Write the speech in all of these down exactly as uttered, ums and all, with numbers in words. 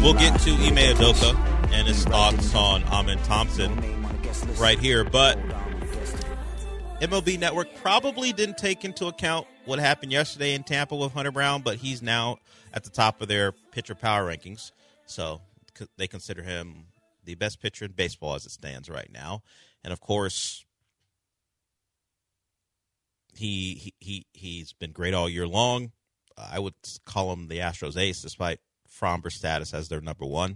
We'll get to Ime Udoka and his thoughts on Amen Thompson right here, but M L B Network probably didn't take into account what happened yesterday in Tampa with Hunter Brown, but he's now at the top of their pitcher power rankings, so they consider him the best pitcher in baseball as it stands right now. And, of course, he, he, he he's been great all year long. I would call him the Astros ace, despite Fromber's status as their number one.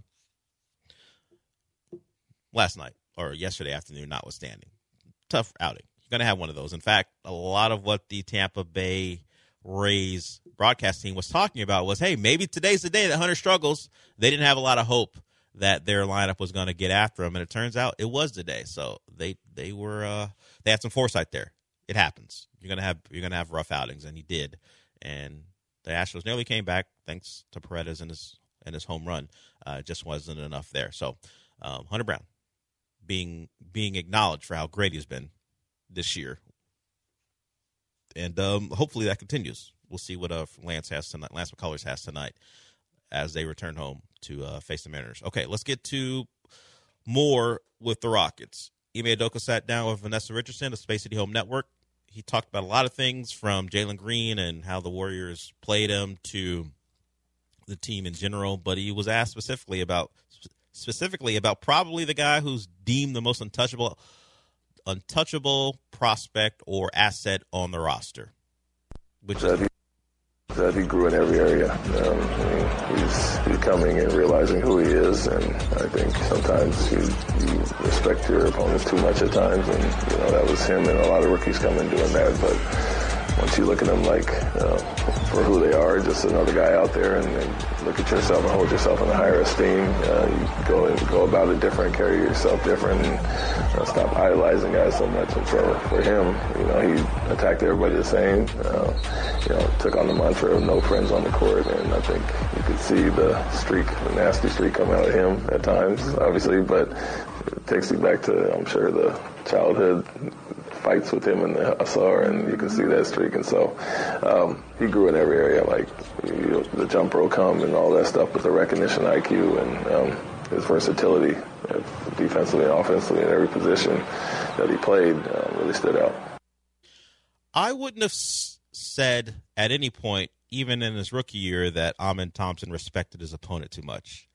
Last night, or yesterday afternoon, notwithstanding. Tough outing. You're going to have one of those. In fact, a lot of what the Tampa Bay Rays broadcast team was talking about was, hey, maybe today's the day that Hunter struggles. They didn't have a lot of hope that their lineup was going to get after him, and it turns out it was the day. So they they were uh, they had some foresight there. It happens. You're gonna have you're gonna have rough outings, and he did. And the Astros nearly came back thanks to Paredes and his and his home run. Uh, it just wasn't enough there. So um, Hunter Brown being being acknowledged for how great he's been this year, and um, hopefully that continues. We'll see what uh, Lance has tonight. Lance McCullers has tonight as they return home to uh, face the Mariners. Okay, let's get to more with the Rockets. Ime Udoka sat down with Vanessa Richardson of Space City Home Network. He talked about a lot of things, from Jalen Green and how the Warriors played him to the team in general, but he was asked specifically about specifically about probably the guy who's deemed the most untouchable untouchable prospect or asset on the roster, which that is he, that he grew in every area. Um, he's becoming and realizing who he is, and I think sometimes you, you respect your opponents too much at times, and you know that was him and a lot of rookies coming doing that. But once you look at them like uh, for who they are, just another guy out there, and, and look at yourself and hold yourself in a higher esteem, uh, you go and go about it different, carry yourself different, and uh, stop idolizing guys so much. And so for him, you know, he attacked everybody the same. Uh, you know, took on the mantra of no friends on the court, and I think you could see the streak, the nasty streak come out of him at times, obviously, but it takes you back to, I'm sure, the childhood fights with him in the Hussar, and you can see that streak. And so um, he grew in every area, like you know, the jumper will come and all that stuff, but the recognition I Q and um, his versatility, uh, defensively and offensively in every position that he played, uh, really stood out. I wouldn't have s- said at any point, even in his rookie year, that Amen Thompson respected his opponent too much.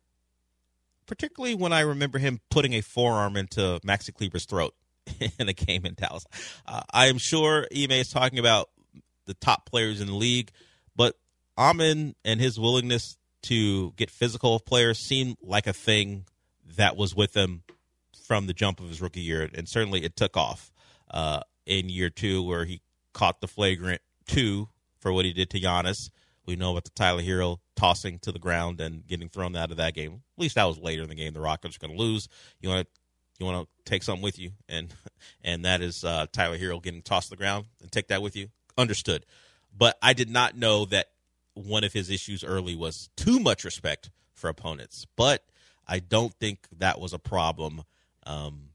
Particularly when I remember him putting a forearm into Maxi Kleber's throat in a game in Dallas. Uh, I am sure Ime is talking about the top players in the league, but Amen and his willingness to get physical with players seemed like a thing that was with him from the jump of his rookie year, and certainly it took off uh, in year two, where he caught the flagrant two for what he did to Giannis. We know about the Tyler Hero tossing to the ground and getting thrown out of that game. At least that was later in the game. The Rockets are going to lose. You want to you want to take something with you, and and that is uh, Tyler Hero getting tossed to the ground, and take that with you. Understood. But I did not know that one of his issues early was too much respect for opponents. But I don't think that was a problem um,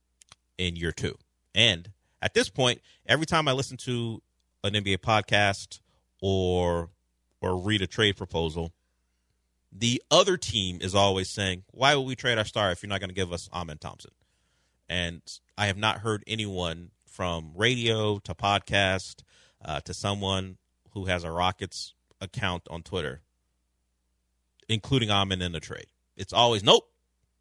in year two. And at this point, every time I listen to an N B A podcast or or read a trade proposal, the other team is always saying, why would we trade our star if you're not going to give us Amen Thompson? And I have not heard anyone from radio to podcast uh, to someone who has a Rockets account on Twitter, including Amen in the trade. It's always, nope.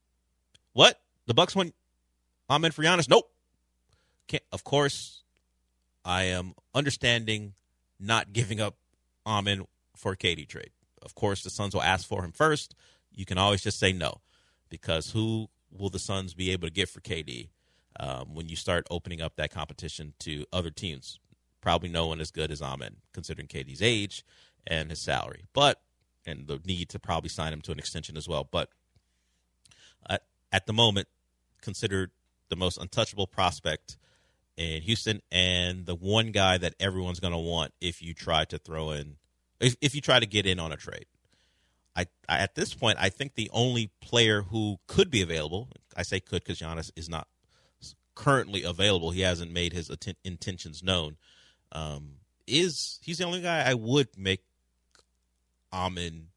What? The Bucks want Amen for Giannis? Nope. Can't, of course, I am understanding not giving up Amen for a K D trade. Of course, the Suns will ask for him first. You can always just say no, because who will the Suns be able to get for K D um, when you start opening up that competition to other teams? Probably no one as good as Amen, considering K D's age and his salary, but and the need to probably sign him to an extension as well. But at, at the moment, considered the most untouchable prospect in Houston, and the one guy that everyone's going to want if you try to throw in, if, if you try to get in on a trade. I, I at this point, I think the only player who could be available, I say could because Giannis is not currently available. He hasn't made his atten- intentions known. Um, is he's the only guy I would make Amen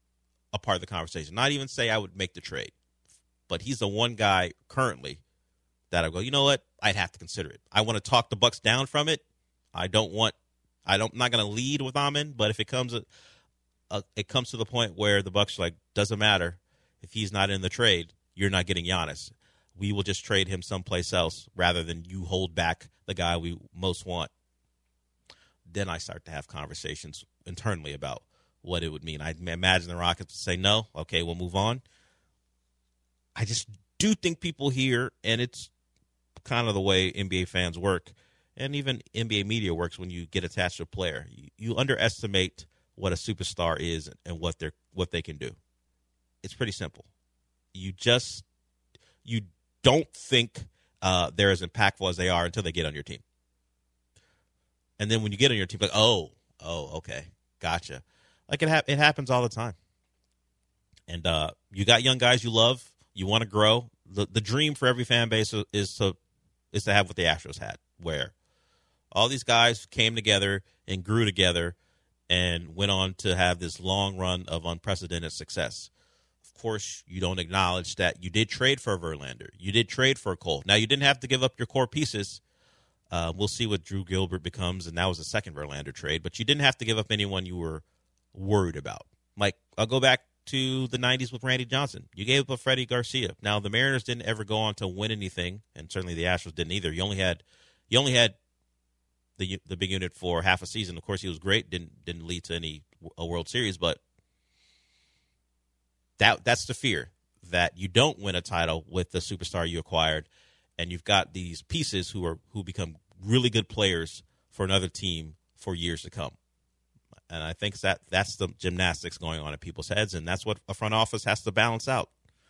a part of the conversation. Not even say I would make the trade. But he's the one guy currently that I go, you know what? I'd have to consider it. I want to talk the Bucks down from it. I don't want I don't I'm not going to lead with Amen, but if it comes a, a, it comes to the point where the Bucks are like, doesn't matter if he's not in the trade, you're not getting Giannis. We will just trade him someplace else rather than you hold back the guy we most want. Then I start to have conversations internally about what it would mean. I imagine the Rockets would say, no, okay, we'll move on. I just do think people here, and it's kind of the way N B A fans work, and even N B A media works when you get attached to a player. You, you underestimate what a superstar is and what they're what they can do. It's pretty simple. You just you don't think uh, they're as impactful as they are until they get on your team. And then when you get on your team, like, oh, oh, okay, gotcha. Like it, ha- it happens all the time. And uh, you got young guys you love, you want to grow. The the dream for every fan base is to is to have what the Astros had, where all these guys came together and grew together and went on to have this long run of unprecedented success. Of course, you don't acknowledge that you did trade for Verlander. You did trade for Cole. Now, you didn't have to give up your core pieces. Uh, we'll see what Drew Gilbert becomes, and that was the second Verlander trade. But you didn't have to give up anyone you were worried about. Like, I'll go back to the nineties with Randy Johnson. You gave up Freddie Garcia. Now, the Mariners didn't ever go on to win anything, and certainly the Astros didn't either. You only had you only had the the big unit for half a season. Of course, he was great. Didn't didn't lead to any a World Series, but that that's the fear, that you don't win a title with the superstar you acquired, and you've got these pieces who are who become really good players for another team for years to come. And I think that that's the gymnastics going on in people's heads, and that's what a front office has to balance out.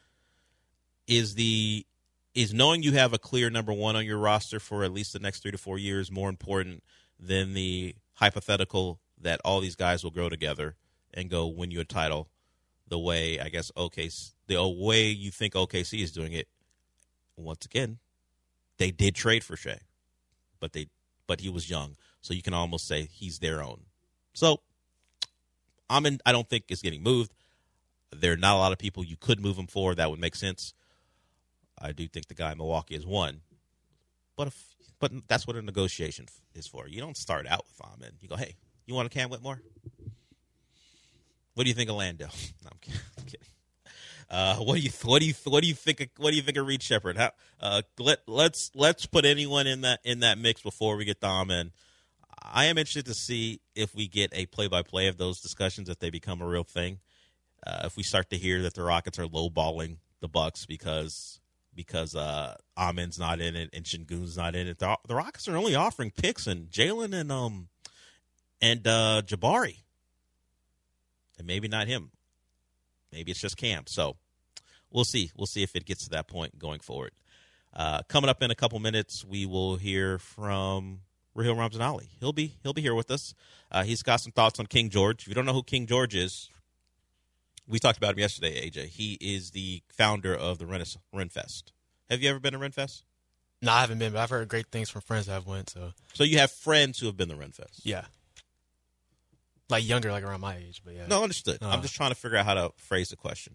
Is the is knowing you have a clear number one on your roster for at least the next three to four years more important than the hypothetical that all these guys will grow together and go win you a title the way, I guess, O K C, the way you think O K C is doing it? Once again, they did trade for Shea, but they but he was young, so you can almost say he's their own. So, Amen, I don't think is getting moved. There are not a lot of people you could move him for that would make sense. I do think the guy in Milwaukee is one, but if, but that's what a negotiation is for. You don't start out with Amen. You go, hey, you want a Cam Whitmore? What do you think of Lando? No, I'm kidding. I'm kidding. Uh, what do you what do you what do you think of, what do you think of Reed Shepherd? How, uh, let let's let's put anyone in that in that mix before we get to Amen. I am interested to see if we get a play-by-play of those discussions, if they become a real thing. Uh, if we start to hear that the Rockets are lowballing the Bucks because because uh, Amen's not in it and Şengün's not in it, the, the Rockets are only offering picks and Jalen and um and uh, Jabari, and maybe not him. Maybe it's just Cam. So we'll see. We'll see if it gets to that point going forward. Uh, coming up in a couple minutes, we will hear from Raheel Ramzanali. He'll be he'll be here with us. Uh, he's got some thoughts on King George. If you don't know who King George is, we talked about him yesterday, A J. He is the founder of the Ren- Renfest. Have you ever been to Renfest? No, I haven't been, but I've heard great things from friends that have went. So, so you have friends who have been to Renfest? Yeah. Like younger, like around my age, but yeah. No, understood. Uh, I'm just trying to figure out how to phrase the question.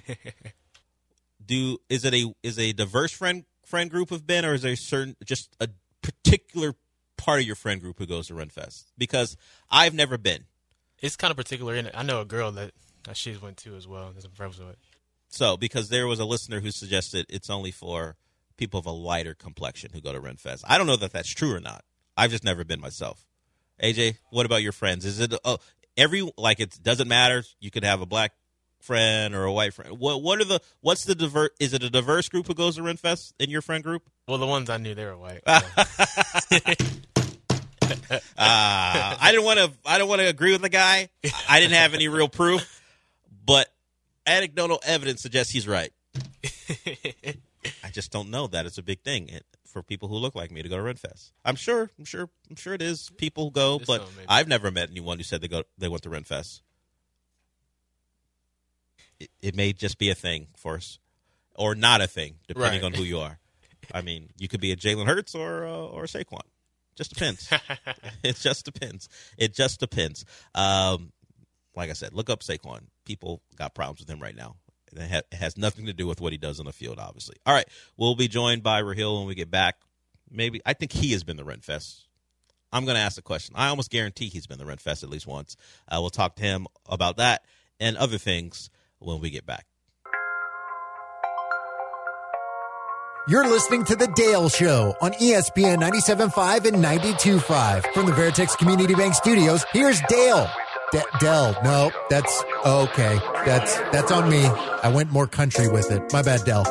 Do is it a is a diverse friend friend group have been, or is there a certain just a particular part of your friend group who goes to Renfest? Because I've never been. It's kind of particular in it. I know a girl that, that she's went to as well. There's some friends with it. So, because there was a listener who suggested it's only for people of a lighter complexion who go to Renfest. I don't know that that's true or not. I've just never been myself. A J, what about your friends? Is it uh, every like it doesn't matter? You could have a black friend or a white friend. What what are the what's the divert? Is it a diverse group who goes to Renfest in your friend group? Well, the ones I knew, they were white. uh, I didn't want to. I don't want to agree with the guy. I didn't have any real proof, but anecdotal evidence suggests he's right. I just don't know that it's a big thing for people who look like me to go to Renfest. I'm sure. I'm sure. I'm sure it is. People go, It's but so, maybe. I've never met anyone who said they go. They went to Renfest. It, it may just be a thing for us, or not a thing, depending Right. on who you are. I mean, you could be a Jalen Hurts or uh, or a Saquon. Just depends. It just depends. It just depends. Um, like I said, look up Saquon. people got problems with him right now. It, ha- it has nothing to do with what he does on the field, obviously. All right, we'll be joined by Rahil when we get back. Maybe I think he has been the Renfest. I'm going to ask the question. I almost guarantee he's been the Renfest at least once. Uh, we'll talk to him about that and other things when we get back. You're listening to The Dale Show on E S P N ninety-seven point five and ninety-two point five. From the Veritex Community Bank Studios, here's Dale. D- Dell, no, that's okay. That's that's on me. I went more country with it. My bad, Dell.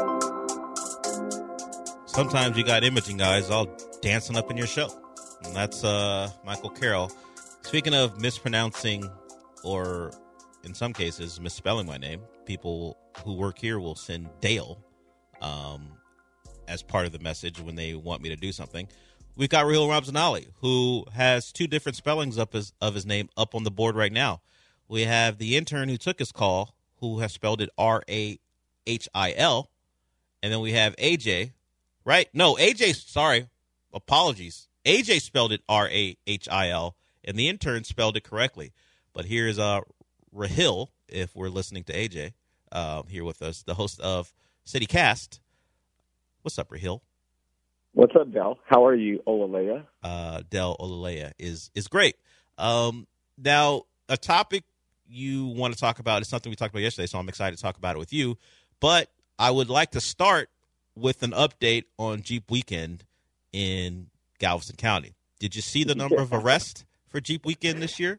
Sometimes you got imaging guys all dancing up in your show. And that's uh, Michael Carroll. Speaking of mispronouncing or, in some cases, misspelling my name, people who work here will send Dale um, as part of the message when they want me to do something. We've got Rahil Ramzanali, who has two different spellings up his, of his name up on the board right now. We have the intern who took his call, who has spelled it R A H I L. And then we have A J, right? No, A J, sorry, apologies. A J spelled it R A H I L, and the intern spelled it correctly. But here's uh, Rahil, if we're listening to A J, uh, here with us, the host of CityCast. What's up, Rahil? What's up, Del? How are you, Olalea? Uh, Del Olalea is is great. Um, now, a topic you want to talk about is something we talked about yesterday, so I'm excited to talk about it with you. But I would like to start with an update on Jeep Weekend in Galveston County. Did you see the number of arrests for Jeep Weekend this year?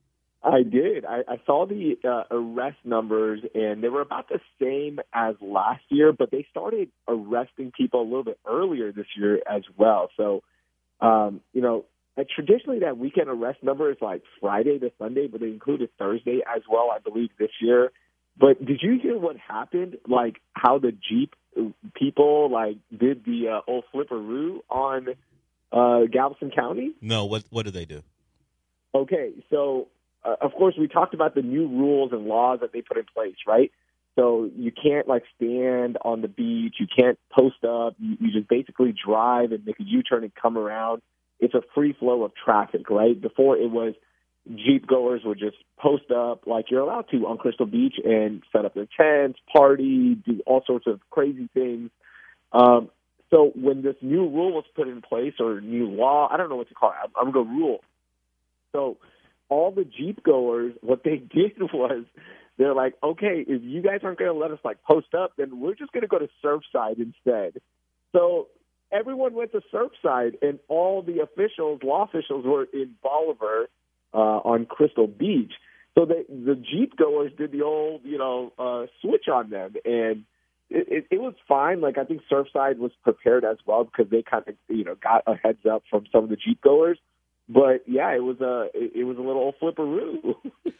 I did. I, I saw the uh, arrest numbers, and they were about the same as last year, but they started arresting people a little bit earlier this year as well. So, um, you know, uh, traditionally that weekend arrest number is like Friday to Sunday, but they included Thursday as well, I believe, this year. But did you hear what happened? Like how the Jeep people like did the uh, old flipperoo on uh, Galveston County? No. What What did they do? Okay, so. Uh, of course, we talked about the new rules and laws that they put in place, right? So you can't, like, stand on the beach. You can't post up. You, you just basically drive and make a U-turn and come around. It's a free flow of traffic, right? Before it was Jeep goers would just post up like you're allowed to on Crystal Beach and set up their tents, party, do all sorts of crazy things. Um, so when this new rule was put in place or new law, I don't know what to call it. I'm, I'm going to rule. So all the Jeep goers, what they did was they're like, okay, if you guys aren't going to let us like post up, then we're just going to go to Surfside instead. So everyone went to Surfside, and all the officials, law officials, were in Bolivar uh, on Crystal Beach. So they, the Jeep goers did the old, you know, uh, switch on them, and it, it, it was fine. Like I think Surfside was prepared as well because they kind of, you know, got a heads up from some of the Jeep goers. But yeah, it was a it, it was a little flipperoo.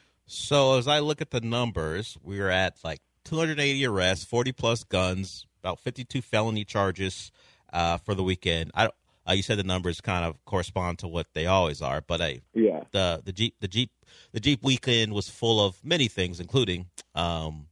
So as I look at the numbers, we are at like two hundred eighty arrests, forty plus guns, about fifty-two felony charges uh, for the weekend. I uh, you said the numbers kind of correspond to what they always are, but hey, yeah, the the Jeep the Jeep the Jeep weekend was full of many things, including um,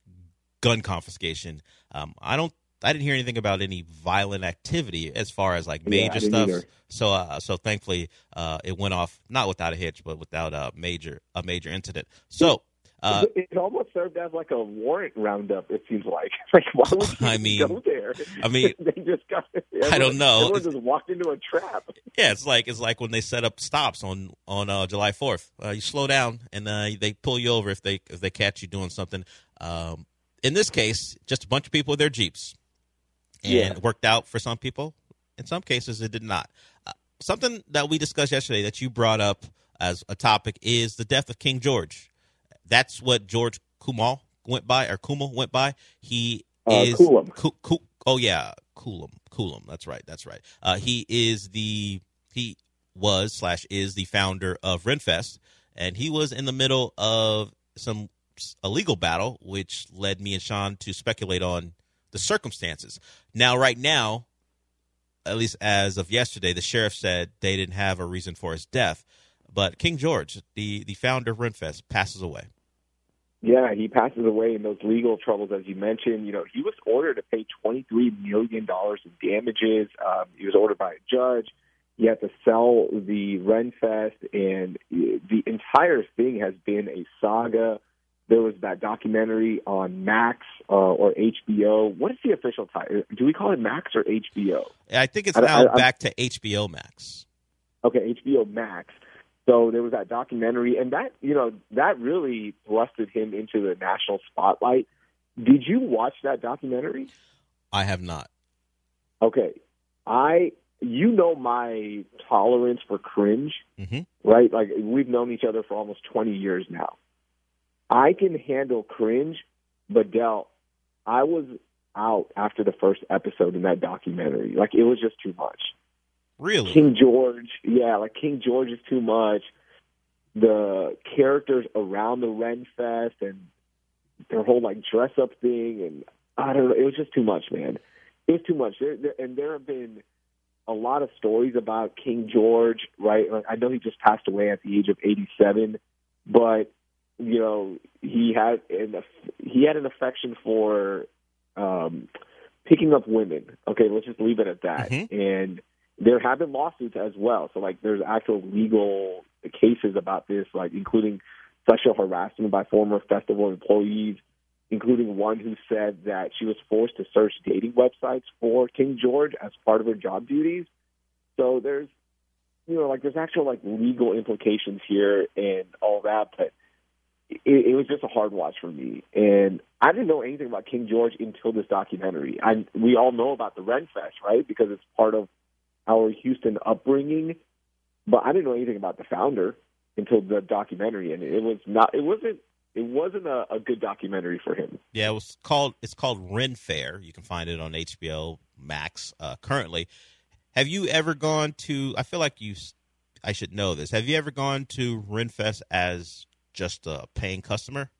gun confiscation. Um, I don't. I didn't hear anything about any violent activity as far as like major yeah, stuff. Either. So, uh, so thankfully, uh, it went off not without a hitch, but without a major a major incident. So, uh, it, it almost served as like a warrant roundup. It seems like like why would you I mean, go there? I mean, they just got. Everyone, I don't know. Everyone just walked into a trap. Yeah, it's like it's like when they set up stops on on uh, July fourth. Uh, you slow down and uh, they pull you over if they if they catch you doing something. Um, in this case, just a bunch of people with their Jeeps. And yeah. it worked out for some people. In some cases, it did not. Uh, something that we discussed yesterday that you brought up as a topic is the death of King George. That's what George Kumar went by, or Kumar went by. He uh, is Coolum. Ku, Ku, oh yeah, Coolum, Coolum. That's right. That's right. Uh, he is the he was slash is the founder of Renfest, and he was in the middle of some a legal battle, which led me and Sean to speculate on the circumstances. Now, right now, at least as of yesterday, the sheriff said they didn't have a reason for his death. But King George, the, the founder of Renfest, passes away. Yeah, he passes away in those legal troubles, as you mentioned. You know, he was ordered to pay twenty-three million dollars in damages. Um, he was ordered by a judge. He had to sell the Renfest, and the entire thing has been a saga. There was that documentary on Max uh, or H B O. What is the official title? Do we call it Max or H B O? I think it's I, now I, back to H B O Max. Okay, H B O Max. So there was that documentary, and that, you know, that really thrusted him into the national spotlight. Did you watch that documentary? I have not. Okay. I, you know my tolerance for cringe, Mm-hmm. right? Like, we've known each other for almost twenty years now. I can handle cringe, but Del, I was out after the first episode in that documentary. Like, it was just too much. Really? King George, yeah, like King George is too much. The characters around the Ren Fest and their whole like dress up thing, and I don't know, it was just too much, man. It was too much. There, there, and there have been a lot of stories about King George, right? Like, I know he just passed away at the age of eighty-seven, but you know he had an he had an affection for um, picking up women. Okay, let's just leave it at that. Mm-hmm. And there have been lawsuits as well. So, like, there's actual legal cases about this, like, including sexual harassment by former festival employees, including one who said that she was forced to search dating websites for King George as part of her job duties. So there's, you know, like, there's actual, like, legal implications here and all that. But it, it was just a hard watch for me. And I didn't know anything about King George until this documentary. I, we all know about the Ren Fest, right? Because it's part of our Houston upbringing, but I didn't know anything about the founder until the documentary, and it was not. It wasn't. It wasn't a, a good documentary for him. Yeah, it was called. It's called Ren Fair. You can find it on H B O Max uh, currently. Have you ever gone to? I feel like you. I should know this. Have you ever gone to Ren Fest as just a paying customer?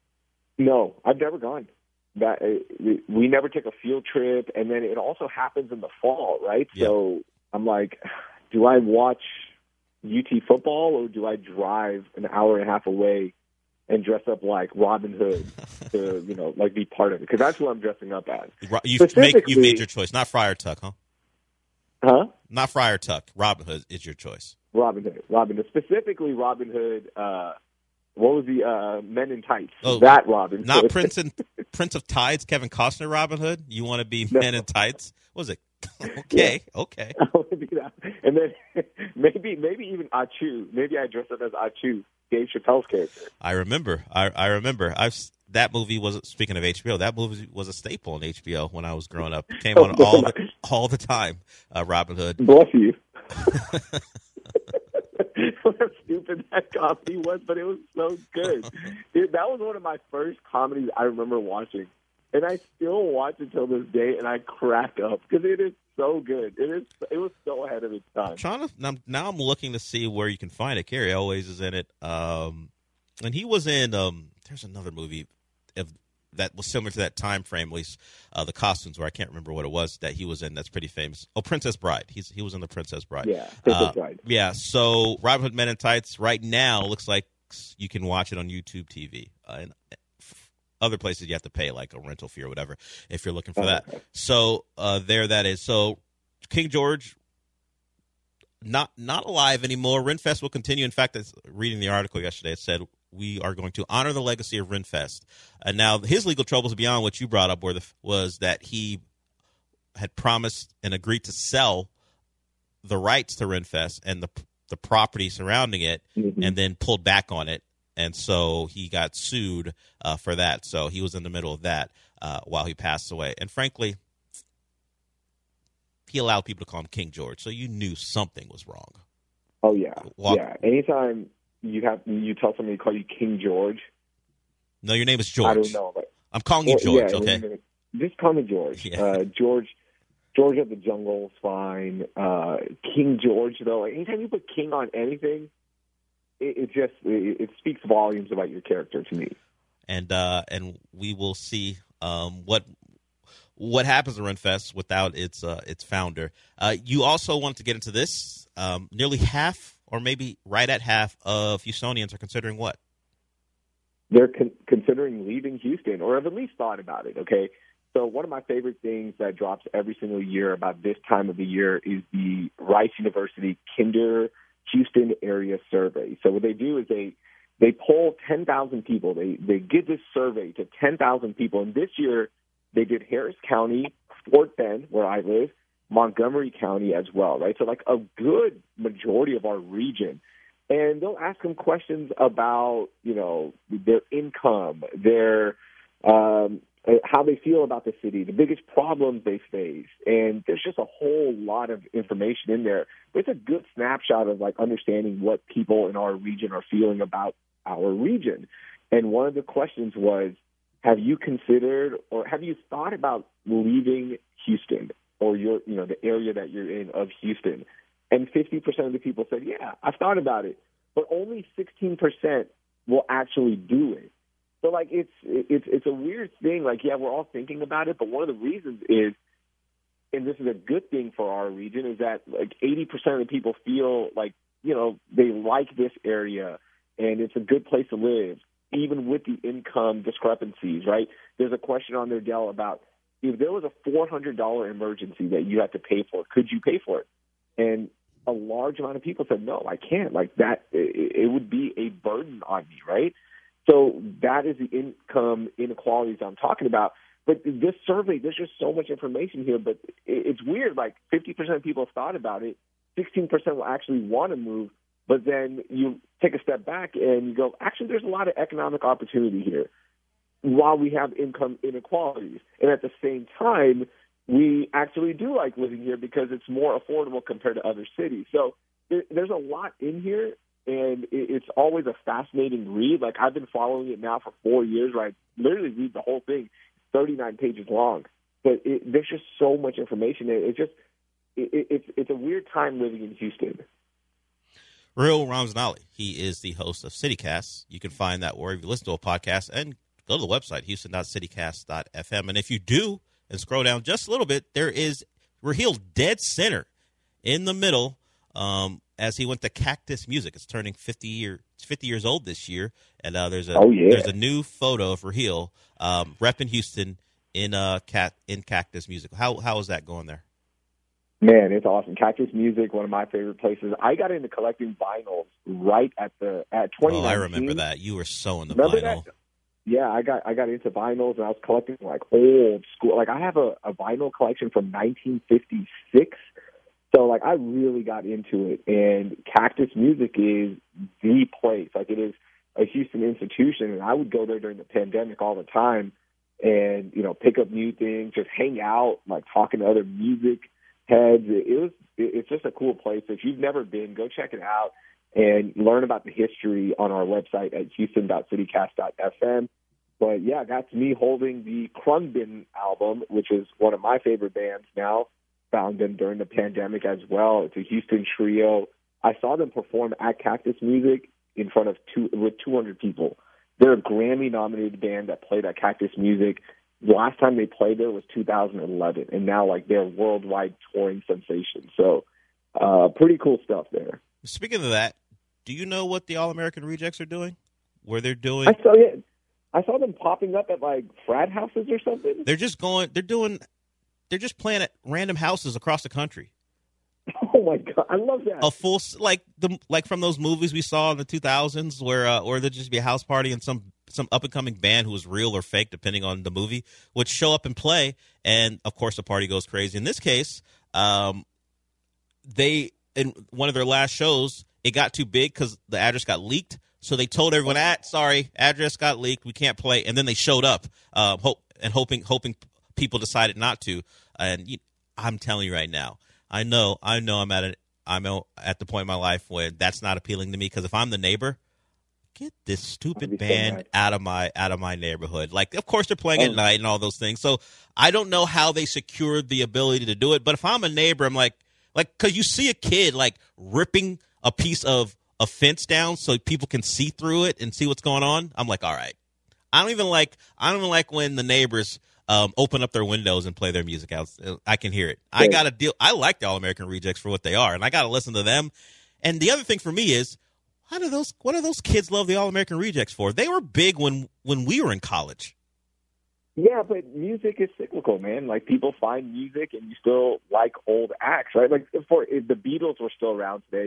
No, I've never gone. That uh, we never took a field trip, and then it also happens in the fall, right? Yep. So I'm like, do I watch U T football or do I drive an hour and a half away and dress up like Robin Hood to, you know, like be part of it? Because that's who I'm dressing up as. You've, make, you've made your choice. Not Friar Tuck, huh? Huh? Not Friar Tuck. Robin Hood is your choice. Robin Hood. Robin Hood. Specifically Robin Hood. Uh, what was the uh, Men in Tights? Oh, that Robin Hood. Not Prince and Prince of Tides, Kevin Costner Robin Hood? You want to be No. Men in Tights? What was it? Okay, Yeah. okay. I want to be that. And then maybe maybe even Achu. Maybe I dress up as Achu, Dave Chappelle's character. I remember. I, I remember. I've that movie was speaking of H B O. That movie was a staple on H B O when I was growing up. It came on all the, all the time. Uh, Robin Hood. Bless you. How stupid that comedy was, but it was so good. Dude, that was one of my first comedies I remember watching. And I still watch it till this day, and I crack up because it is so good. It is. It was so ahead of its time. I'm trying to now, now I'm looking to see where you can find it. Carrie Elways is in it, um, and he was in. Um, there's another movie of, that was similar to that time frame, at least uh, the costumes, where I can't remember what it was that he was in. That's pretty famous. Oh, Princess Bride. He's he was in the Princess Bride. Yeah, Princess uh, Bride. Yeah. So Robin Hood Men in Tights right now looks like you can watch it on YouTube T V. Uh, and, other places you have to pay like a rental fee or whatever if you're looking for Oh, that. okay. So uh, there that is. So King George, not not alive anymore. Renfest will continue. In fact, it's, reading the article yesterday, it said we are going to honor the legacy of Renfest. And now his legal troubles beyond what you brought up were the, was that he had promised and agreed to sell the rights to Renfest and the the property surrounding it, Mm-hmm. and then pulled back on it. And so he got sued uh, for that. So he was in the middle of that uh, while he passed away. And frankly, he allowed people to call him King George. So you knew something was wrong. Oh yeah, Walk- yeah. Anytime you have you tell somebody to call you King George, No, your name is George. I don't know. But, I'm calling you well, George, yeah, okay? Just call me George. Yeah. Uh, George. George of the Jungle is fine. Uh, King George, though, like, anytime you put King on anything, it, it just it, it speaks volumes about your character to me. And uh, and we will see um, what what happens to Renfest without its uh, its founder. Uh, you also wanted to get into this. Um, nearly half, or maybe right at half, of Houstonians are considering what? They're con- considering leaving Houston, or have at least thought about it. Okay. So one of my favorite things that drops every single year about this time of the year is the Rice University Kinder Houston Area Survey. So what they do is they they poll ten thousand people. They they give this survey to ten thousand people. And this year they did Harris County, Fort Bend, where I live, Montgomery County as well, right? So like a good majority of our region. And they'll ask them questions about, you know, their income, their um, how they feel about the city, the biggest problems they face. And there's just a whole lot of information in there. But it's a good snapshot of, like, understanding what people in our region are feeling about our region. And one of the questions was, have you considered or have you thought about leaving Houston or your, you know, the area that you're in of Houston? And fifty percent of the people said, yeah, I've thought about it. But only sixteen percent will actually do it. So, like, it's it's it's a weird thing. Like, yeah, we're all thinking about it, but one of the reasons is, and this is a good thing for our region, is that, like, eighty percent of the people feel like, you know, they like this area and it's a good place to live, even with the income discrepancies, right? There's a question on there, Dell, about if there was a four hundred dollars emergency that you had to pay for, could you pay for it? And a large amount of people said, no, I can't. Like that, it, it would be a burden on me, right? So that is the income inequalities I'm talking about. But this survey, there's just so much information here, but it, it's weird. Like fifty percent of people have thought about it. sixteen percent will actually want to move. But then you take a step back and you go, actually, there's a lot of economic opportunity here while we have income inequalities. And at the same time, we actually do like living here because it's more affordable compared to other cities. So there, there's a lot in here, and it, it's always a fascinating read. Like, I've been following it now for four years, where I literally read the whole thing, thirty-nine pages long. But it, there's just so much information. It, it's just it, it, it's it's a weird time living in Houston. Raheel Ramzanali, he is the host of CityCast. You can find that wherever you listen to a podcast, and go to the website, houston dot citycast dot f m. And if you do, and scroll down just a little bit, there is Raheel dead center in the middle um, as he went to Cactus Music. It's turning fifty year, it's fifty years old this year, and uh, there's a oh, yeah. there's a new photo of Raheel um, repping Houston in uh cat in Cactus Music. How how is that going there? Man, it's awesome. Cactus Music, one of my favorite places. I got into collecting vinyls right at the at twenty nineteen. Oh, I remember that. You were so in the remember vinyl. That? Yeah, I got I got into vinyls, and I was collecting, like, old school. Like, I have a, a vinyl collection from nineteen fifty-six. So, like, I really got into it. And Cactus Music is the place. Like, it is a Houston institution, and I would go there during the pandemic all the time and, you know, pick up new things, just hang out, like, talking to other music heads. It, it was it's just a cool place. If you've never been, go check it out and learn about the history on our website at houston dot citycast dot f m. But, yeah, that's me holding the Khruangbin album, which is one of my favorite bands now. Found them during the pandemic as well. It's a Houston trio. I saw them perform at Cactus Music in front of two with two hundred people. They're a Grammy-nominated band that played at Cactus Music. The last time they played there was two thousand eleven, and now, like, they're a worldwide touring sensation. So, uh, pretty cool stuff there. Speaking of that, do you know what the All-American Rejects are doing? Where they're doing? I saw it. I saw them popping up at, like, frat houses or something. They're just going. They're doing. They're just playing at random houses across the country. Oh my god, I love that. A full like the like from those movies we saw in the two thousands, where uh, or there'd just be a house party and some some up and coming band who was real or fake, depending on the movie, would show up and play, and of course the party goes crazy. In this case, um, they in one of their last shows, it got too big because the address got leaked. So they told everyone, "Ah, sorry, address got leaked. We can't play." And then they showed up, uh, hope and hoping, hoping people decided not to. And you, I'm telling you right now, I know, I know, I'm at a, I'm at the point in my life where that's not appealing to me. Because if I'm the neighbor, get this stupid band so out of my out of my neighborhood. Like, of course, they're playing oh. at night and all those things. So I don't know how they secured the ability to do it. But if I'm a neighbor, I'm like, like, because you see a kid like ripping a piece of a fence down so people can see through it and see what's going on. I'm like, all right. I don't even like I don't even like when the neighbors um, open up their windows and play their music out. I can hear it. Yeah. I got to deal. I like the All-American Rejects for what they are, and I got to listen to them. And the other thing for me is, how do those what do those kids love the All-American Rejects for? They were big when when we were in college. Yeah, but music is cyclical, man. Like, people find music and you still like old acts, right? Like, for if the Beatles were still around today,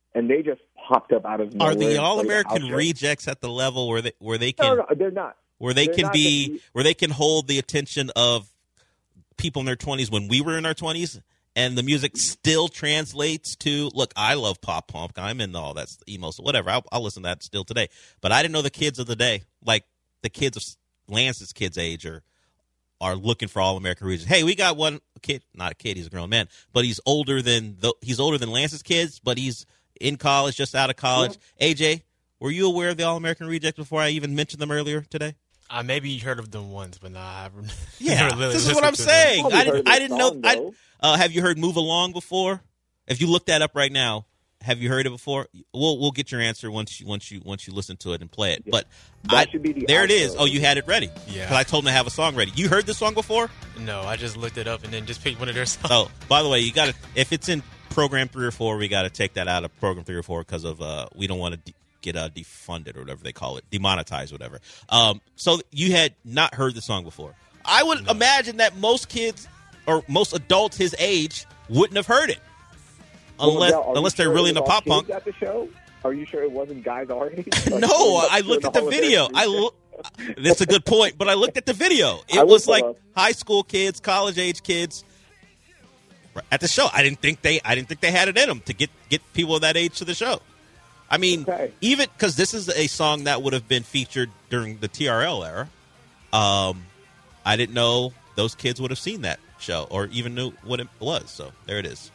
and they just popped up out of nowhere. Are the and All played a American house show. Rejects at the level where they where they can No, no, they're not. where they They're can not be gonna be- where they can hold the attention of people in their twenties when we were in our twenties, and the music still translates to, look, I love pop punk, I'm into all that emo, so whatever, I'll, I'll listen to that still today. But I didn't know the kids of the day, like the kids of Lance's kids' age, are are looking for All American Rejects. Hey, we got one kid, not a kid, he's a grown man, but he's older than the, he's older than Lance's kids, but he's in college, just out of college. Yeah. A J, were you aware of the All American Rejects before I even mentioned them earlier today? Uh, maybe you heard of them once, but nah, I haven't. Yeah, really this is what I'm saying. I didn't, I didn't know. I, uh, have you heard "Move Along" before? If you look that up right now, have you heard it before? We'll we'll get your answer once you once you once you listen to it and play it. Yeah. But that I, should be the there outro. It is. Oh, you had it ready. Yeah. Because I told him to have a song ready. You heard this song before? No, I just looked it up and then just picked one of their songs. Oh, by the way, you got to if it's in program three or four, we got to take that out of program three or four because of uh, we don't want to. De- get uh, defunded or whatever they call it, demonetized, whatever. Um, so you had not heard the song before. I would no. imagine that most kids or most adults his age wouldn't have heard it unless well, unless they're sure really into pop punk. At the show? Are you sure it wasn't guys our age? Like, no, I looked at the video. I lo- That's a good point, but I looked at the video. It was like up. high school kids, college age kids at the show. I didn't think they I didn't think they had it in them to get get people of that age to the show. I mean, okay. even because this is a song that would have been featured during the T R L era, um, I didn't know those kids would have seen that show or even knew what it was. So there it is.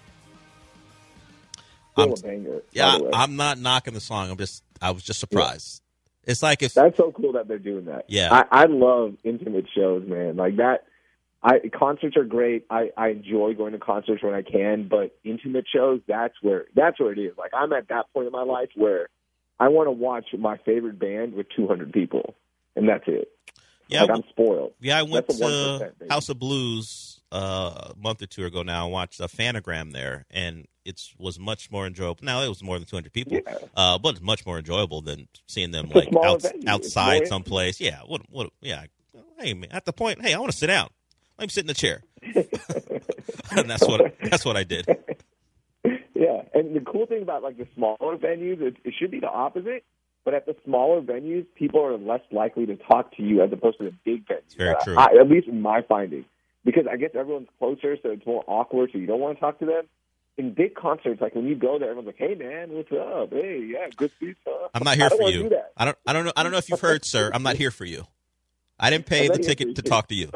Still a banger. Yeah, I'm not knocking the song. I'm just, I was just surprised. Yeah. It's like if that's so cool that they're doing that. Yeah, I, I love intimate shows, man. Like that. I, concerts are great. I, I enjoy going to concerts when I can, but intimate shows, that's where that's where it is. Like I'm at that point in my life where I want to watch my favorite band with two hundred people, and that's it. Yeah, like I'm spoiled. Yeah, I went to House of Blues uh, a month or two ago now and watched a Fanagram there, and it was much more enjoyable. Now, it was more than two hundred people, yeah. uh, but it's much more enjoyable than seeing them it's like out, outside someplace. Yeah, what, what, yeah. Hey, man, at the point, hey, I want to sit down. Let me sit in the chair. And that's what that's what I did. Yeah, and the cool thing about like the smaller venues, it, it should be the opposite. But at the smaller venues, people are less likely to talk to you as opposed to the big venues. It's very true. I, at least in my finding, because I guess everyone's closer, so it's more awkward. So you don't want to talk to them. In big concerts, like when you go there, everyone's like, "Hey, man, what's up? Hey, yeah, good seats." Huh? I'm not here I for you. Do I don't. I don't know. I don't know if you've heard, sir. I'm not here for you. I didn't pay the ticket to talk to you.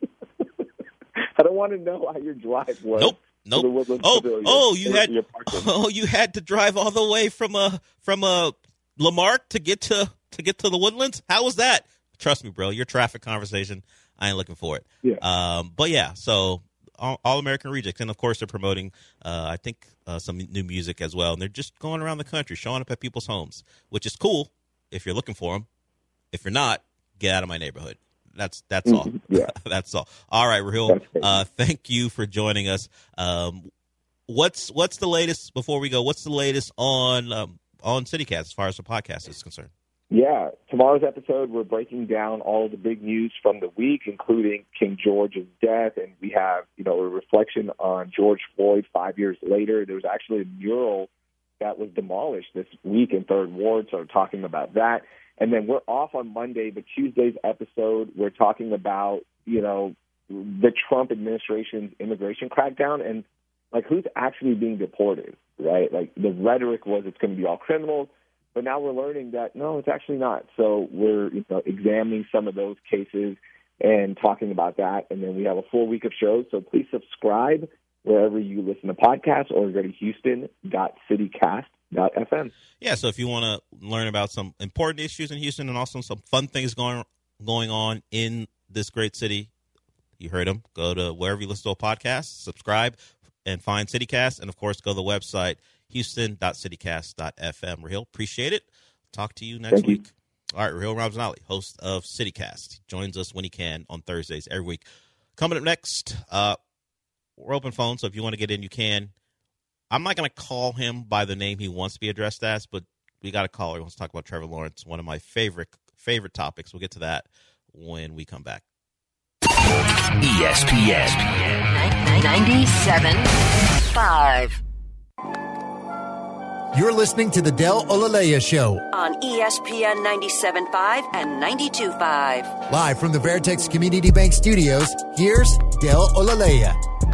I don't want to know how your drive was. Nope. Nope. Oh, oh, you had oh, you had to drive all the way from a from a Lamarck to get to to get to the Woodlands. How was that? Trust me, bro. Your traffic conversation, I ain't looking for it. Yeah. Um. But yeah. So All, all American Rejects, and of course they're promoting, uh, I think, uh, some new music as well. And they're just going around the country, showing up at people's homes, which is cool if you're looking for them. If you're not, get out of my neighborhood. That's that's all. Yeah. That's all. All right, Raheel. Uh, thank you for joining us. Um, what's what's the latest before we go? What's the latest on um, on CityCast as far as the podcast is concerned? Yeah, tomorrow's episode we're breaking down all of the big news from the week, including King George's death, and we have you know a reflection on George Floyd five years later. There was actually a mural that was demolished this week in Third Ward, so we're talking about that. And then we're off on Monday, but Tuesday's episode, we're talking about, you know, the Trump administration's immigration crackdown and, like, who's actually being deported, right? Like, the rhetoric was it's going to be all criminals, but now we're learning that, no, it's actually not. So we're, you know, examining some of those cases and talking about that. And then we have a full week of shows, so please subscribe wherever you listen to podcasts or go to houston dot citycast dot f m. Yeah, so if you want to learn about some important issues in Houston and also some fun things going going on in this great city, you heard them. Go to wherever you listen to a podcast, subscribe, and find CityCast. And, of course, go to the website, houston dot citycast dot f m. Raheel, appreciate it. Talk to you next Thank week. You. All right, Raheel Ramzanali, host of CityCast. He joins us when he can on Thursdays every week. Coming up next, uh, we're open phone, so if you want to get in, you can. I'm not going to call him by the name he wants to be addressed as, but we got a caller who wants to talk about Trevor Lawrence, one of my favorite favorite topics. We'll get to that when we come back. E S P N ninety-seven point five. You're listening to the Del Olaleya Show on E S P N ninety-seven point five and ninety-two point five. Live from the Veritex Community Bank Studios, here's Del Olaleya.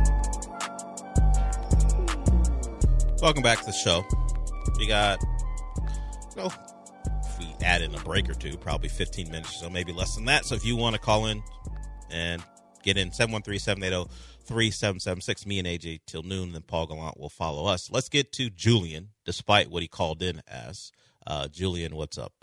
Welcome back to the show. We got, well, if we add in a break or two, probably fifteen minutes or so, maybe less than that. So if you want to call in and get in, seven one three, seven eight zero, three seven seven six. Me and A J till noon, then Paul Gallant will follow us. Let's get to Julian, despite what he called in as. Uh, Julian, what's up?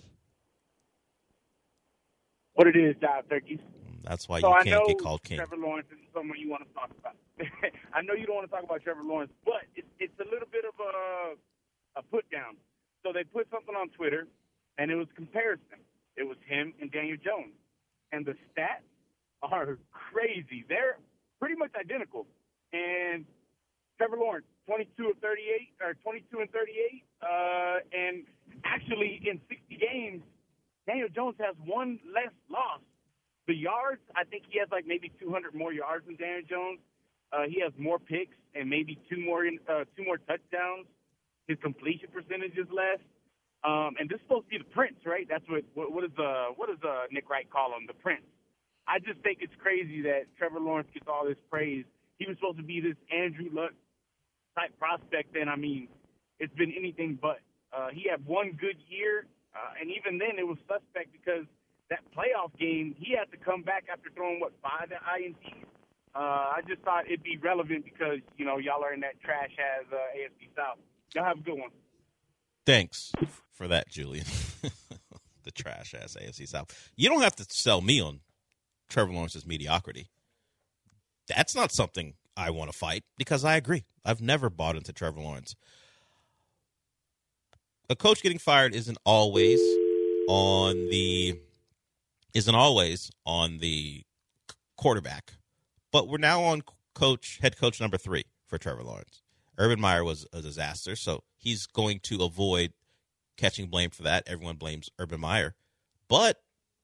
What it is, Dive Turkeys. That's why so you I can't know get called king. Trevor Lawrence is someone you want to talk about. I know you don't want to talk about Trevor Lawrence, but it's, it's a little bit of a, a put down. So they put something on Twitter, and it was comparison. It was him and Daniel Jones. And the stats are crazy. They're pretty much identical. And Trevor Lawrence, twenty-two of thirty-eight, or twenty-two and thirty-eight. Uh, and actually, in sixty games, Daniel Jones has one less loss. The yards, I think he has like maybe two hundred more yards than Daniel Jones. Uh, he has more picks and maybe two more in, uh, two more touchdowns. His completion percentage is less. Um, and this is supposed to be the Prince, right? That's what what, what is uh what does uh, Nick Wright call him, the Prince? I just think it's crazy that Trevor Lawrence gets all this praise. He was supposed to be this Andrew Luck type prospect, and I mean, it's been anything but. Uh, he had one good year, uh, and even then it was suspect because that playoff game, he had to come back after throwing, what, five I N Ts? Uh, I just thought it'd be relevant because, you know, y'all are in that trash-ass uh, A F C South. Y'all have a good one. Thanks for that, Julian. The trash-ass A F C South. You don't have to sell me on Trevor Lawrence's mediocrity. That's not something I want to fight because I agree. I've never bought into Trevor Lawrence. A coach getting fired isn't always on the isn't always on the quarterback, but we're now on coach head coach number three for Trevor Lawrence. Urban Meyer was a disaster, so he's going to avoid catching blame for that. Everyone blames Urban Meyer, but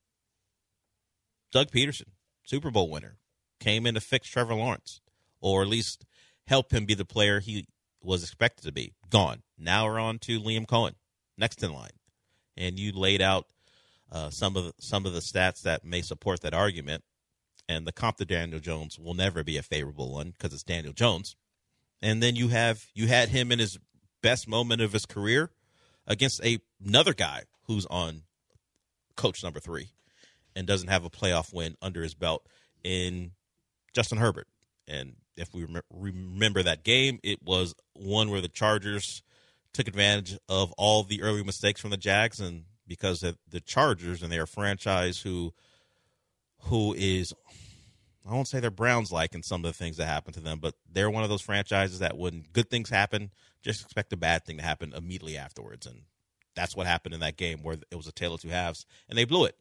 Doug Peterson, Super Bowl winner, came in to fix Trevor Lawrence, or at least help him be the player he was expected to be. Gone. Now we're on to Liam Cohen, next in line. And you laid out uh, some of the, some of the stats that may support that argument. And the comp to Daniel Jones will never be a favorable one because it's Daniel Jones. And then you have you had him in his best moment of his career against a, another guy who's on coach number three and doesn't have a playoff win under his belt in Justin Herbert. And if we rem- remember that game, it was one where the Chargers took advantage of all the early mistakes from the Jags, and because of the Chargers and their franchise who who is, I won't say they're Browns-like in some of the things that happen to them, but they're one of those franchises that when good things happen, just expect a bad thing to happen immediately afterwards. And that's what happened in that game where it was a tale of two halves, and they blew it.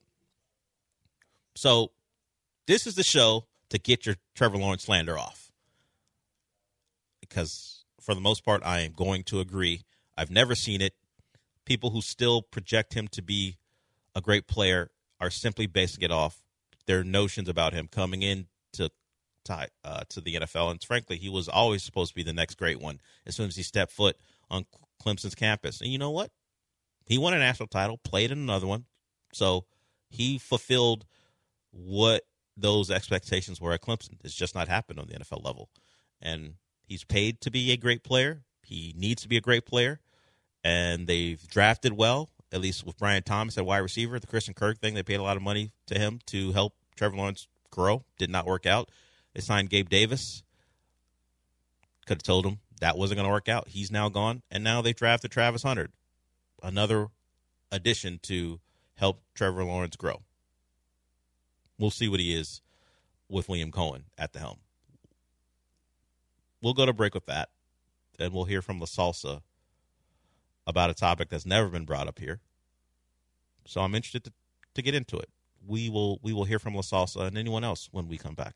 So this is the show to get your Trevor Lawrence slander off. Because for the most part, I am going to agree. I've never seen it. People who still project him to be a great player are simply basing it off their notions about him coming in to to, uh, to the N F L. And frankly, he was always supposed to be the next great one as soon as he stepped foot on Clemson's campus. And you know what? He won a national title, played in another one. So he fulfilled what those expectations were at Clemson. It's just not happened on the N F L level. And he's paid to be a great player. He needs to be a great player. And they've drafted well, at least with Brian Thomas at wide receiver. The Christian Kirk thing, they paid a lot of money to him to help Trevor Lawrence grow. Did not work out. They signed Gabe Davis. Could have told him that wasn't going to work out. He's now gone. And now they drafted Travis Hunter, another addition to help Trevor Lawrence grow. We'll see what he is with Liam Cohen at the helm. We'll go to break with that, and we'll hear from La Salsa about a topic that's never been brought up here. So I'm interested to, to get into it. We will we will hear from La Salsa and anyone else when we come back.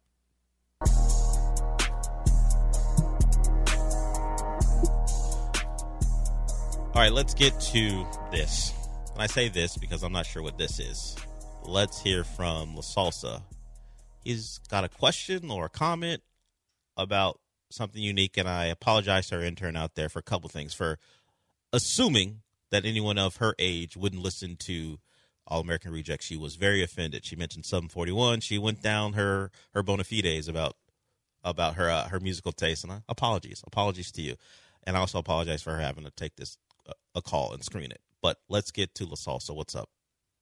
All right, let's get to this. And I say this because I'm not sure what this is. Let's hear from La Salsa. He's got a question or a comment about something unique, and I apologize to our intern out there for a couple things. For assuming that anyone of her age wouldn't listen to All-American Reject. She was very offended. She mentioned Sum forty-one. She went down her, her bona fides about about her uh, her musical taste. And uh, apologies. Apologies to you. And I also apologize for her having to take this uh, a call and screen it. But let's get to La Salsa. What's up?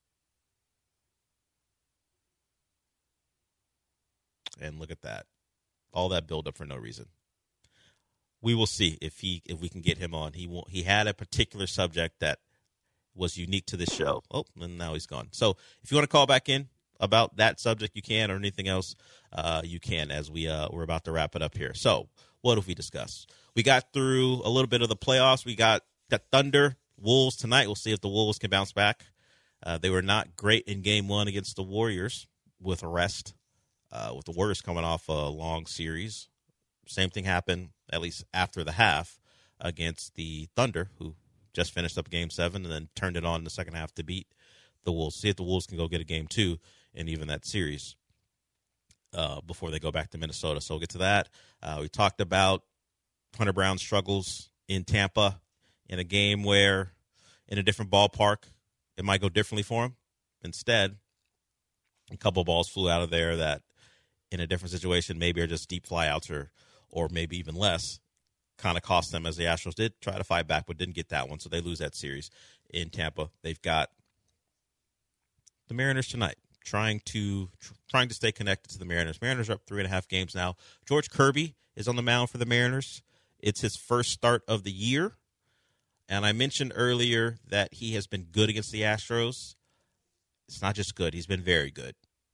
And look at that. All that buildup for no reason. We will see if he if we can get him on. He will, he had a particular subject that was unique to this show. Oh, and now he's gone. So if you want to call back in about that subject, you can, or anything else, uh, you can, as we uh, we're about to wrap it up here. So what have we discussed? We got through a little bit of the playoffs. We got the Thunder, Wolves tonight. We'll see if the Wolves can bounce back. Uh, they were not great in game one against the Warriors with a rest, uh, with the Warriors coming off a long series. Same thing happened, at least after the half, against the Thunder, who just finished up game seven and then turned it on in the second half to beat the Wolves. See if the Wolves can go get a game two and even that series uh, before they go back to Minnesota. So we'll get to that. Uh, we talked about Hunter Brown's struggles in Tampa in a game where, in a different ballpark, it might go differently for him. Instead, a couple of balls flew out of there that, in a different situation, maybe are just deep flyouts or or maybe even less, kind of cost them, as the Astros did try to fight back but didn't get that one, so they lose that series in Tampa. They've got the Mariners tonight, trying to tr- trying to stay connected to the Mariners. Mariners are up three and a half games now. George Kirby is on the mound for the Mariners. It's his first start of the year, and I mentioned earlier that he has been good against the Astros. It's not just good. He's been very good.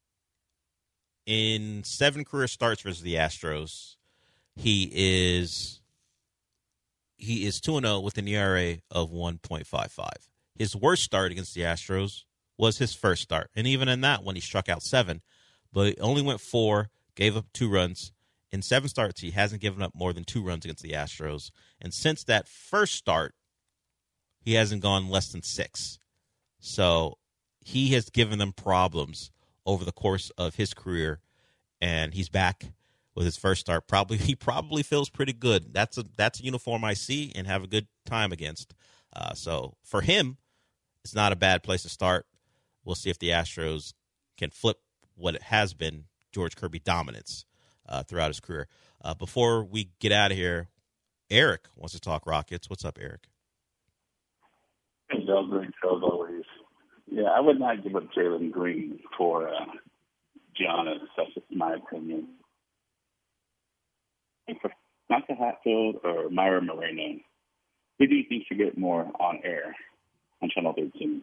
In seven career starts versus the Astros, he is he is two and oh with an E R A of one point five five. His worst start against the Astros was his first start, and even in that one, he struck out seven, but he only went four, gave up two runs. In seven starts, he hasn't given up more than two runs against the Astros, and since that first start, he hasn't gone less than six. So he has given them problems over the course of his career, and he's back with his first start. Probably he probably feels pretty good. That's a that's a uniform I see and have a good time against. Uh, so for him, it's not a bad place to start. We'll see if the Astros can flip what it has been George Kirby dominance uh, throughout his career. Uh, before we get out of here, Eric wants to talk Rockets. What's up, Eric? Hey, Del, great show as always. Yeah, I would not give up Jalen Green for uh, Giannis. That's just my opinion. For Micah Hatfield or Myra Moreno, who do you think should get more on air on Channel thirteen?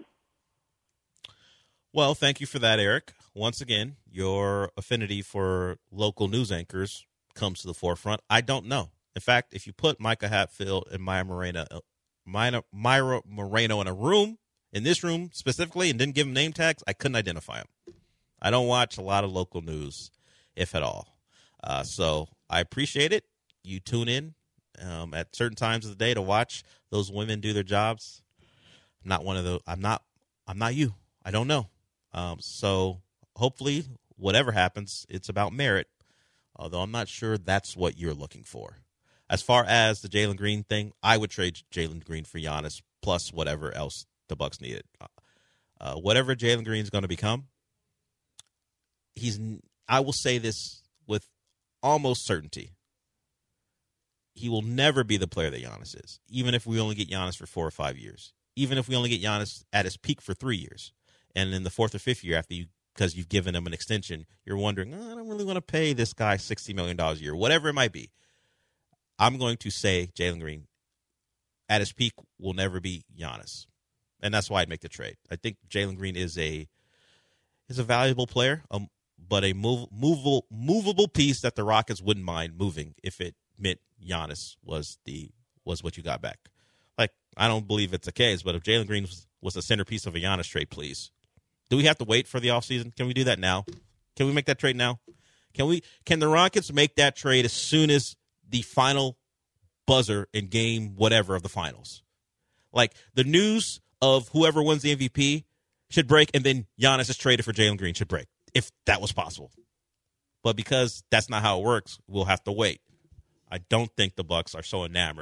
Well, thank you for that, Eric. Once again, your affinity for local news anchors comes to the forefront. I don't know. In fact, if you put Micah Hatfield and Myra Moreno, Myra, Myra Moreno in a room, in this room specifically, and didn't give them name tags, I couldn't identify them. I don't watch a lot of local news, if at all. Uh, so I appreciate it. You tune in um, at certain times of the day to watch those women do their jobs. I'm not one of those. I'm not. I'm not you. I don't know. Um, so hopefully, whatever happens, it's about merit. Although I'm not sure that's what you're looking for. As far as the Jalen Green thing, I would trade Jalen Green for Giannis plus whatever else the Bucks needed. Uh, whatever Jalen Green's going to become, he's. I will say this with almost certainty. He will never be the player that Giannis is, even if we only get Giannis for four or five years. Even if we only get Giannis at his peak for three years. And in the fourth or fifth year after you, because you've given him an extension, you're wondering, oh, I don't really want to pay this guy sixty million dollars a year, whatever it might be. I'm going to say Jalen Green at his peak will never be Giannis. And that's why I'd make the trade. I think Jalen Green is a is a valuable player, um, but a move, movable movable piece that the Rockets wouldn't mind moving if it meant Giannis was the was what you got back. Like, I don't believe it's the case, but if Jalen Green was, was the centerpiece of a Giannis trade, please. Do we have to wait for the offseason? Can we do that now? Can we make that trade now? Can we? Can the Rockets make that trade as soon as the final buzzer in game whatever of the finals? Like, the news of whoever wins the M V P should break, and then Giannis is traded for Jalen Green should break, if that was possible. But because that's not how it works, we'll have to wait. I don't think the Bucks are so enamored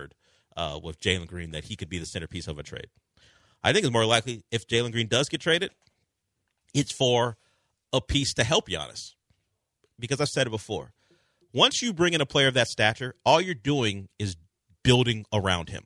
uh, with Jalen Green that he could be the centerpiece of a trade. I think it's more likely if Jalen Green does get traded, it's for a piece to help Giannis. Because I've said it before. Once you bring in a player of that stature, all you're doing is building around him.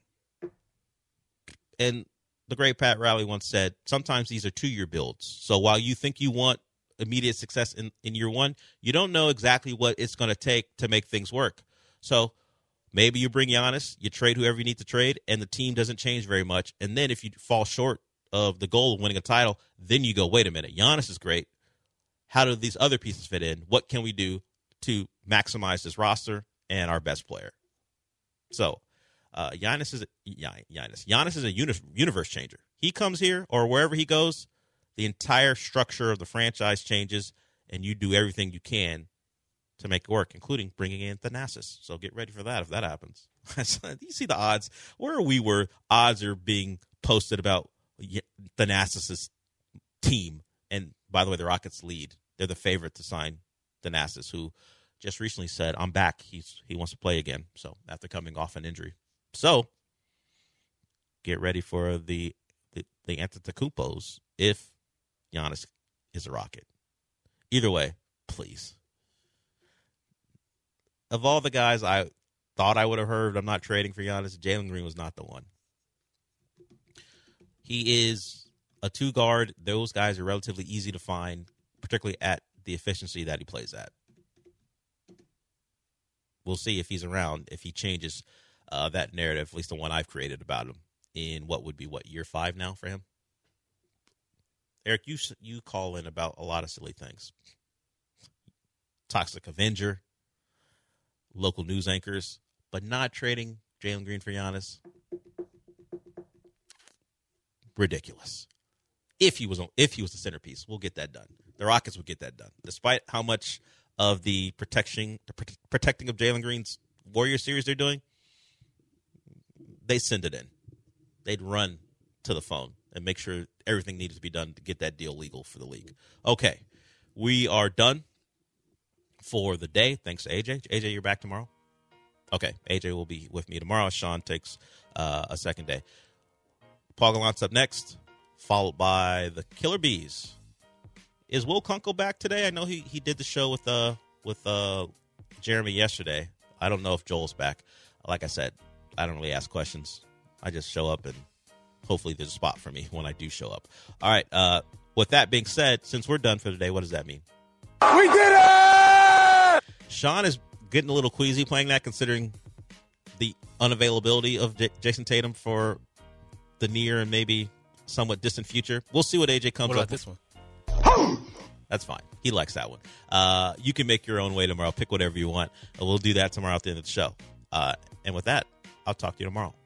And the great Pat Riley once said, sometimes these are two-year builds. So while you think you want immediate success in, in year one, you don't know exactly what it's going to take to make things work. So maybe you bring Giannis, you trade whoever you need to trade, and the team doesn't change very much. And then if you fall short of the goal of winning a title, then you go, wait a minute, Giannis is great. How do these other pieces fit in? What can we do to maximize this roster and our best player? So uh, Giannis is a, Giannis. Giannis is a uni- universe changer. He comes here or wherever he goes, the entire structure of the franchise changes, and you do everything you can to make it work, including bringing in Thanasis. So get ready for that if that happens. You see the odds. Where are we where odds are being posted about Thanasis' team? And by the way, the Rockets lead. They're the favorite to sign Thanasis, who just recently said, I'm back. He's He wants to play again. So after coming off an injury. So get ready for the the, the Antetokounmpos if Giannis is a Rocket. Either way, please. Of all the guys I thought I would have heard, I'm not trading for Giannis, Jalen Green was not the one. He is a two guard. Those guys are relatively easy to find, particularly at the efficiency that he plays at. We'll see if he's around, if he changes uh, that narrative, at least the one I've created about him, in what would be, what, year five now for him? Eric, you you call in about a lot of silly things. Toxic Avenger, local news anchors, but not trading Jalen Green for Giannis. Ridiculous. If he was on, if he was the centerpiece, we'll get that done. The Rockets would get that done, despite how much of the protection, the prote- protecting of Jalen Green's Warrior series they're doing. They send it in. They'd run to the phone and make sure everything needed to be done to get that deal legal for the league. Okay, we are done for the day. Thanks to A J. A J, you're back tomorrow? Okay, A J will be with me tomorrow. Sean takes uh, a second day. Paul Gallant's up next, followed by the Killer Bees. Is Will Kunkel back today? I know he, he did the show with uh with uh Jeremy yesterday. I don't know if Joel's back. Like I said, I don't really ask questions. I just show up, and hopefully there's a spot for me when I do show up. All right. Uh, with that being said, since we're done for today, what does that mean? We did it! Sean is getting a little queasy playing that, considering the unavailability of J- Jason Tatum for the near and maybe somewhat distant future. We'll see what A J comes what about up with. this one? That's fine. He likes that one. Uh, you can make your own way tomorrow. Pick whatever you want. And we'll do that tomorrow at the end of the show. Uh, and with that, I'll talk to you tomorrow.